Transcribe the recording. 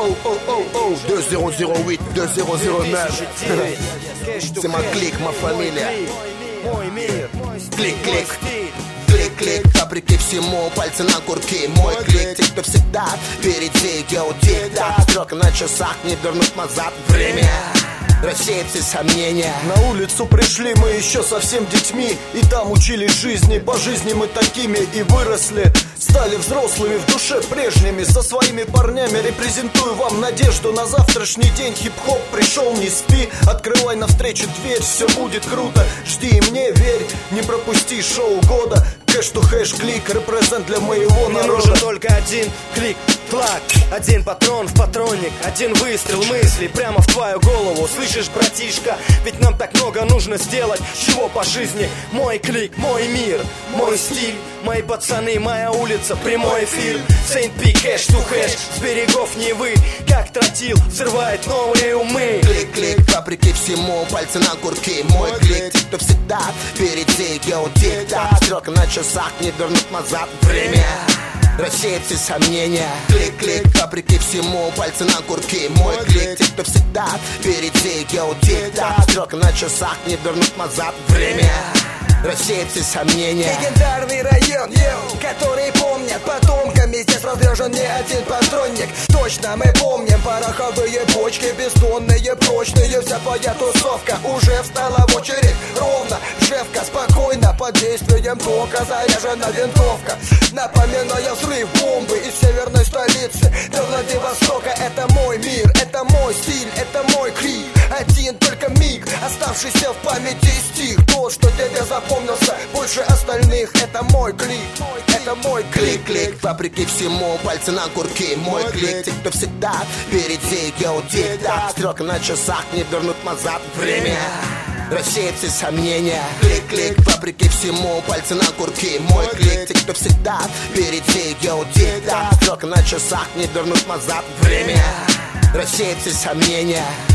2008 2009. C'est ma clique, ma famille. Клик-клик, клик-клик, вопреки всему, пальцы на курке. Мой клик, те, кто всегда впереди, геотик-так. Стрелка на часах, не вернуть назад время. Рассеять все сомнения. На улицу пришли мы еще совсем детьми, и там учились жизни. По жизни мы такими и выросли. Стали взрослыми в душе прежними. Со своими парнями репрезентую вам надежду на завтрашний день. Хип-хоп пришел, не спи. Открывай навстречу дверь, все будет круто. Жди и мне верь, не пропусти шоу года. Кэш-ту-хэш, клик, репрезент для моего народа. Мне нужен только один клик, флаг, один патрон в патронник, один выстрел мысли прямо в твою голову. Слышишь, братишка, ведь нам так много нужно сделать. Чего по жизни? Мой клик, мой мир, мой стиль, мои пацаны, моя улица, прямой эфир. Сейнт-Пи, кэш-ту-хэш, с берегов Невы, как тротил, взрывает новые умы. Клик-клик, вопреки всему, пальцы на курке. Мой клик, те, кто всегда впереди, геотик-так. Стрелка на часах, не вернуть назад время. Рассеять все сомнения. Клик-клик, вопреки всему, пальцы на курке. Мой клик, те, кто всегда впереди, геотик-так. Стрелка на часах, не вернуть назад время. Рассеять все сомнения. Легендарный район, который помнят потомками. Здесь разряжен не один патронник. Точно мы помним пороховые бочки, бетонные, прочные. Вся твоя тусовка уже встала в очередь. Ровно, шефка, спокойно, под действием тока заряжена винтовка, напоминая взрыв бомбы из северной столицы до Владивостока. Это мой мир, это мой стиль, это мой крик. Один только миг, оставшийся в памяти стих. Тот, что тебе запомнился больше остальных. Это мой клик, это мой клик. Клик-клик, вопреки всему, пальцы на курке. Мой клик, те, кто всегда впереди, геотик-так. Стрелка на часах, не вернуть назад время. Рассеять все сомнения. Клик-клик, вопреки всему, пальцы на курке. Мой клик, те, кто всегда впереди, геотик-так. Стрелка на часах, не вернуть назад время. Рассеять все сомнения.